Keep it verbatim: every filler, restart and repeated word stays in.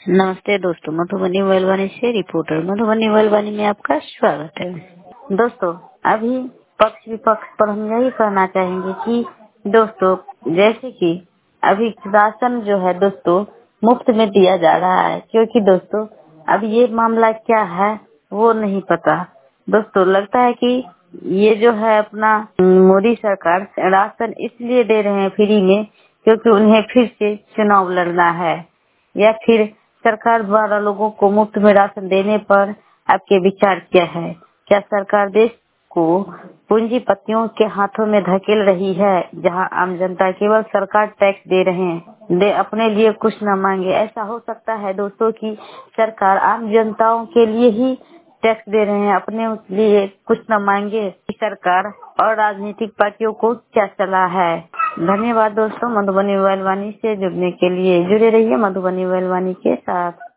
नमस्ते दोस्तों, मधुबनी वेलवानी से रिपोर्टर मधुबनी वेलवानी में आपका स्वागत है। दोस्तों, अभी पक्ष विपक्ष पर हम यही कहना चाहेंगे कि दोस्तों, जैसे कि अभी राशन जो है दोस्तों मुफ्त में दिया जा रहा है, क्योंकि दोस्तों अब ये मामला क्या है वो नहीं पता। दोस्तों, लगता है कि ये जो है अपना मोदी सरकार राशन इसलिए दे रहे हैं फ्री में क्योंकि उन्हें फिर से चुनाव लड़ना है, या फिर सरकार द्वारा लोगों को मुफ्त में राशन देने पर आपके विचार क्या है? क्या सरकार देश को पूंजीपतियों के हाथों में धकेल रही है, जहां आम जनता केवल सरकार टैक्स दे रहे हैं, दे अपने लिए कुछ न मांगे? ऐसा हो सकता है दोस्तों कि सरकार आम जनताओं के लिए ही टैक्स दे रहे हैं, अपने लिए कुछ न मांगे। सरकार और राजनीतिक पार्टियों को क्या सलाह है? धन्यवाद दोस्तों। मधुबनी वेलवानी से जुड़ने के लिए जुड़े रहिए मधुबनी वेलवानी के साथ।